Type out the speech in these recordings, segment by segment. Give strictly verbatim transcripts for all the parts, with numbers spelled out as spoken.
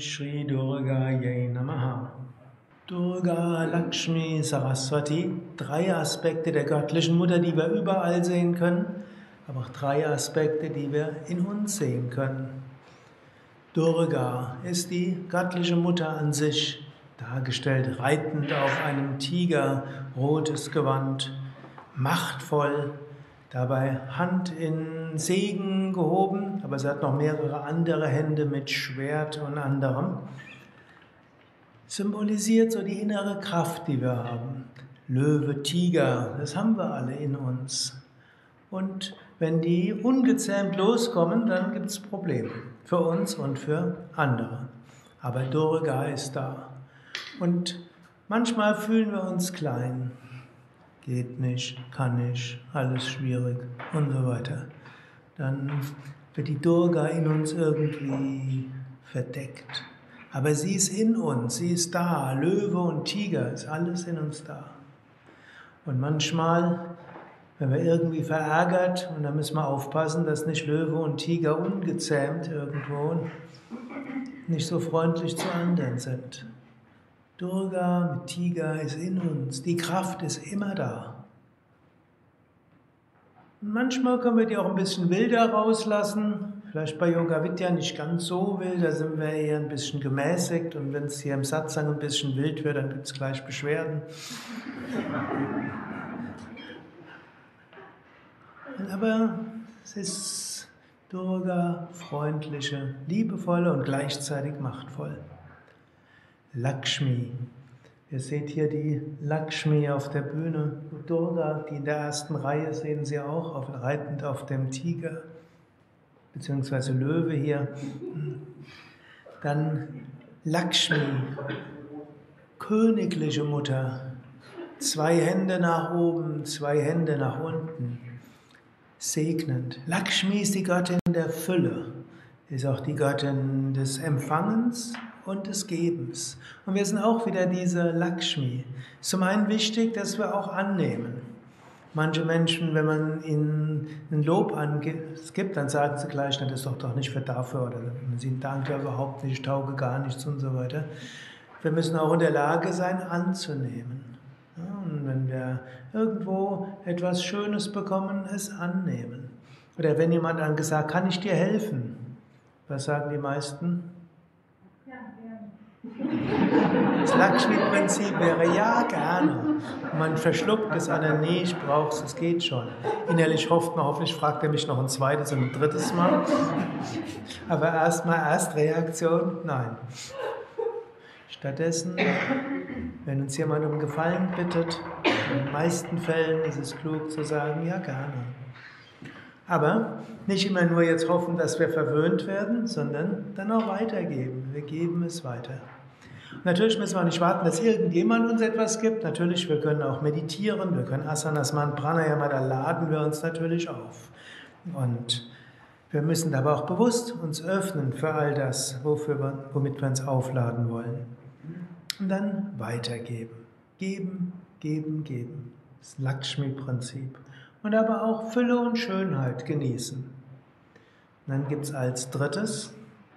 Shri Durgayai Namaha. Durga, Lakshmi, Saraswati, drei Aspekte der göttlichen Mutter, die wir überall sehen können, aber auch drei Aspekte, die wir in uns sehen können. Durga ist die göttliche Mutter an sich, dargestellt reitend auf einem Tiger, rotes Gewand, machtvoll, dabei Hand in Segen gehoben, aber sie hat noch mehrere andere Hände mit Schwert und anderem. Symbolisiert so die innere Kraft, die wir haben. Löwe, Tiger, das haben wir alle in uns. Und wenn die ungezähmt loskommen, dann gibt es Probleme. Für uns und für andere. Aber Durga ist da. Und manchmal fühlen wir uns klein. Geht nicht, kann nicht, alles schwierig und so weiter. Dann wird die Durga in uns irgendwie verdeckt. Aber sie ist in uns, sie ist da. Löwe und Tiger, ist alles in uns da. Und manchmal, wenn wir irgendwie verärgert, und da müssen wir aufpassen, dass nicht Löwe und Tiger ungezähmt irgendwo nicht so freundlich zu anderen sind. Durga mit Tiger ist in uns, die Kraft ist immer da. Und manchmal können wir die auch ein bisschen wilder rauslassen, vielleicht bei Yoga Vidya nicht ganz so wild, da sind wir eher ein bisschen gemäßigt und wenn es hier im Satsang ein bisschen wild wird, dann gibt es gleich Beschwerden. Aber es ist Durga, freundliche, liebevolle und gleichzeitig machtvoll. Lakshmi. Ihr seht hier die Lakshmi auf der Bühne. Durga, die in der ersten Reihe sehen Sie auch, auf, reitend auf dem Tiger, beziehungsweise Löwe hier. Dann Lakshmi, königliche Mutter. Zwei Hände nach oben, zwei Hände nach unten. Segnend. Lakshmi ist die Göttin der Fülle, ist auch die Göttin des Empfangens und des Gebens. Und wir sind auch wieder diese Lakshmi. Zum einen wichtig, dass wir auch annehmen. Manche Menschen, wenn man ihnen ein Lob gibt, dann sagen sie gleich, das ist doch, doch nicht für dafür, oder sie danken ja überhaupt nicht, ich tauge gar nichts und so weiter. Wir müssen auch in der Lage sein, anzunehmen. Ja, und wenn wir irgendwo etwas Schönes bekommen, es annehmen. Oder wenn jemand dann gesagt, kann ich dir helfen? Was sagen die meisten? Ja, gerne. Das Lakshmi-Prinzip wäre ja, gerne. Und man verschluckt es an, nee, ich brauch's, es geht schon. Innerlich hofft man, hoffentlich fragt er mich noch ein zweites und ein drittes Mal. Aber erstmal Erstreaktion, nein. Stattdessen, wenn uns jemand um Gefallen bittet, in den meisten Fällen ist es klug zu sagen, ja gerne. Aber nicht immer nur jetzt hoffen, dass wir verwöhnt werden, sondern dann auch weitergeben. Wir geben es weiter. Und natürlich müssen wir auch nicht warten, dass irgendjemand uns etwas gibt. Natürlich, wir können auch meditieren, wir können Asanas machen, Pranayama, da laden wir uns natürlich auf. Und wir müssen aber auch bewusst uns öffnen für all das, wofür wir, womit wir uns aufladen wollen. Und dann weitergeben. Geben, geben, geben. Das Lakshmi-Prinzip. Und aber auch Fülle und Schönheit genießen. Und dann gibt es als drittes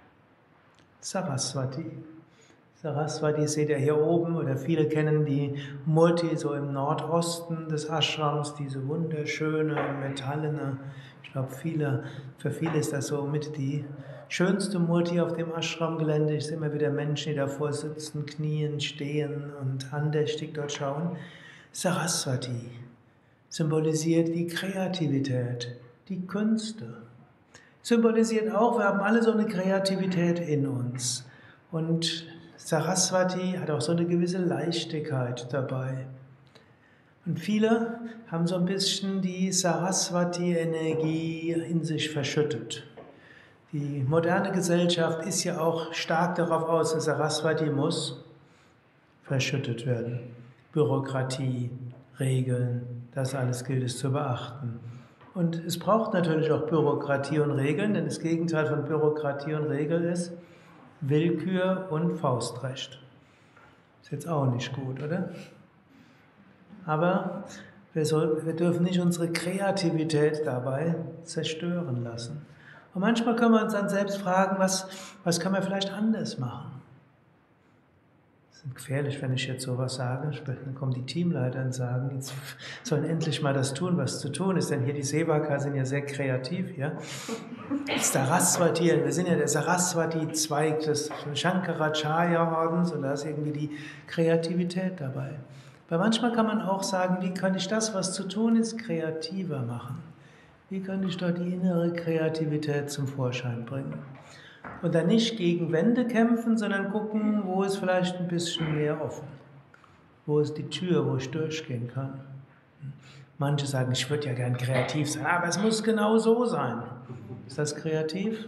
Saraswati. Saraswati seht ihr hier oben, oder viele kennen die Murti so im Nordosten des Ashrams, diese wunderschöne, metallene, ich glaube viele, für viele ist das so mit die schönste Murti auf dem Ashram-Gelände. Ich sehe immer wieder Menschen, die davor sitzen, knien, stehen und andächtig dort schauen. Saraswati symbolisiert die Kreativität, die Künste. Symbolisiert auch, wir haben alle so eine Kreativität in uns. Und Saraswati hat auch so eine gewisse Leichtigkeit dabei. Und viele haben so ein bisschen die Saraswati-Energie in sich verschüttet. Die moderne Gesellschaft ist ja auch stark darauf aus, dass Saraswati muss verschüttet werden. Bürokratie, Regeln, das alles gilt es zu beachten. Und es braucht natürlich auch Bürokratie und Regeln, denn das Gegenteil von Bürokratie und Regeln ist Willkür und Faustrecht. Ist jetzt auch nicht gut, oder? Aber wir, soll, wir dürfen nicht unsere Kreativität dabei zerstören lassen. Und manchmal können wir uns dann selbst fragen, was, was können wir vielleicht anders machen? Das ist gefährlich, wenn ich jetzt sowas sage. Dann kommen die Teamleiter und sagen, jetzt sollen endlich mal das tun, was zu tun ist. Denn hier die Sevaka sind ja sehr kreativ. Ja? Das Saraswati, wir sind ja der Saraswati-Zweig des Shankaracharya-Ordens und da ist irgendwie die Kreativität dabei. Aber manchmal kann man auch sagen, wie kann ich das, was zu tun ist, kreativer machen? Wie kann ich dort die innere Kreativität zum Vorschein bringen? Und dann nicht gegen Wände kämpfen, sondern gucken, wo ist vielleicht ein bisschen mehr offen. Wo ist die Tür, wo ich durchgehen kann? Manche sagen, ich würde ja gern kreativ sein, aber es muss genau so sein. Ist das kreativ?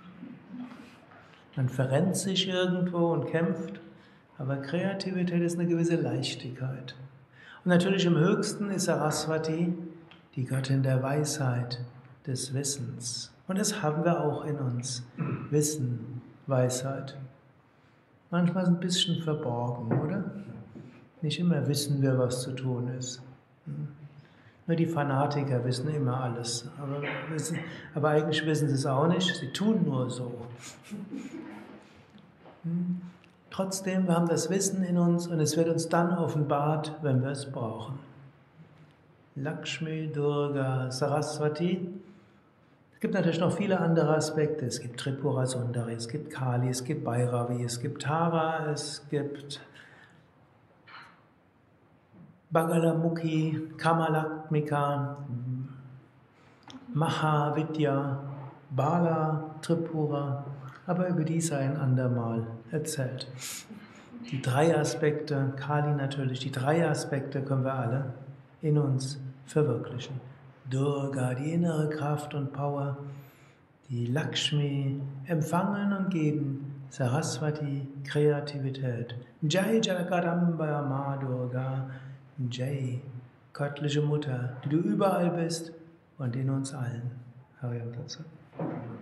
Man verrennt sich irgendwo und kämpft, aber Kreativität ist eine gewisse Leichtigkeit. Und natürlich im Höchsten ist Saraswati die Göttin der Weisheit, des Wissens. Und das haben wir auch in uns. Wissen, Weisheit. Manchmal ist es ein bisschen verborgen, oder? Nicht immer wissen wir, was zu tun ist. Nur die Fanatiker wissen immer alles. Aber, wissen, aber eigentlich wissen sie es auch nicht. Sie tun nur so. Trotzdem, wir haben das Wissen in uns und es wird uns dann offenbart, wenn wir es brauchen. Lakshmi, Durga, Saraswati. Es gibt natürlich noch viele andere Aspekte. Es gibt Tripura Sundari, es gibt Kali, es gibt Bhairavi, es gibt Tara, es gibt Bagalamukhi, Kamalakmika, Mahavidya, Bala, Tripura, aber über die sei ein andermal erzählt. Die drei Aspekte, Kali natürlich, die drei Aspekte können wir alle in uns verwirklichen. Durga, die innere Kraft und Power, die Lakshmi, empfangen und geben, Saraswati, Kreativität. Jai Jagadamba Ma Durga, Jai, göttliche Mutter, die du überall bist und in uns allen. Hare Krishna.